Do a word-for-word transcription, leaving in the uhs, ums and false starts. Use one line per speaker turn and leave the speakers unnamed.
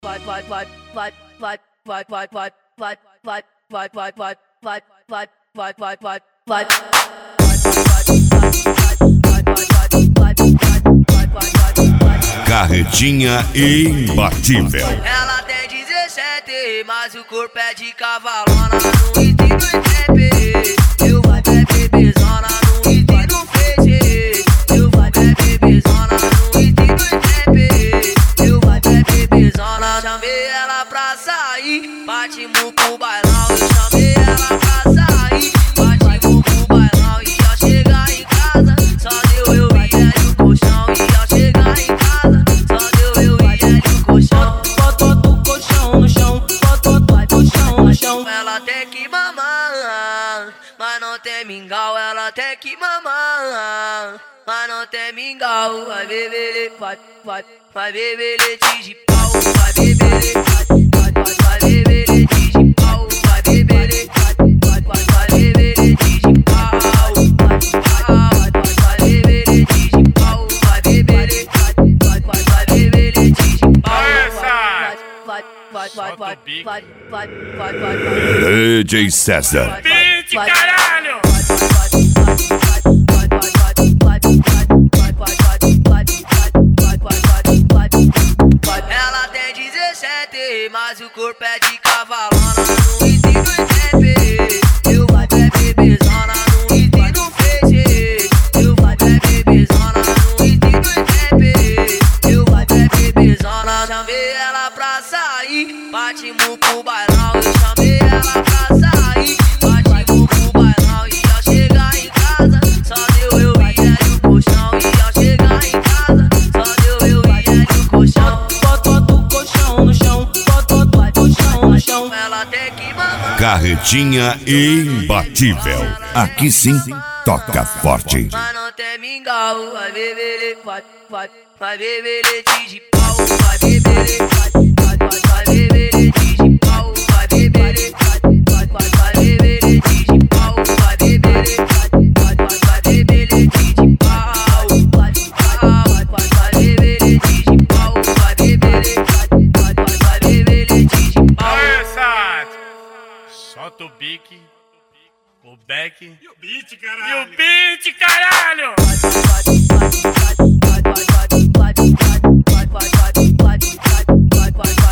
vai vai vai vai vai vai vai vai vai vai vai vai vai vai vai vai vai vai vai
Carretinha imbatível.
Ela tem dezessete, mas o corpo é de cavalona. No hit do trap, eu vou é bebezona. No hit do face, eu vou é bebezona. No hit do trap, eu vou é bebezona. Chamei ela pra sair, partimos pro bailão. Eu chamei ela pra sair, partimos pro bailão. E ao chegar em casa, só deu eu e ela no colchão. E ao chegar em casa, só deu eu e ela no colchão.
Bota o colchão no chão, bota o colchão no chão.
Ela tem que mamar, mas não tem mingau. Ela tem que mamar, mas não tem mingau. Vai beber, vai, vai, vai beber leite de pau. Vai beber, vai, vai, vai, vai beber leite de pau. Vai beber, vai, vai, vai, vai beber leite de pau. Vai, vai, vai beber leite de pau. Vai beber, vai, vai, vai, vai beber leite de pau.
vai vai vai vai vai vai vai vai
D J César.
Beat, caralho!
Ela tem dezessete, mas o corpo é de cavalona. No hit do trap, eu vou é bebezona. No hit do face, eu vou é bebezona. No hit do trap, eu vou é bebezona. Chamei ela pra sair, partimos pro bailão. Eu chamei ela pra sair, partimos pro bailão. E ao chegar em casa, só deu eu e ela no colchão. E ao chegar em casa, só deu eu e ela no colchão.
Bota o colchão no chão, bota o colchão no chão.
Ela tem que mamar.
Carretinha imbatível. Aqui sim, toca forte.
Mas não tem mingau. Vai beber, vai, vai, vai beber leite de pau. Vai beber, vai, vai, vai, vai beber leite de pau. Vai beber, vai, vai, vai, vai beber leite de pau. Vai beber, vai, vai, vai, vai beber leite de pau. Vai, vai, vai, vai, vai beber leite de pau. Vai beber, vai, vai, vai, vai beber leite de pau.
Essa! Solta o bique, o back e o beat, caralho! E o beat, caralho!
vai vai vai vai vai vai vai vai vai vai vai vai vai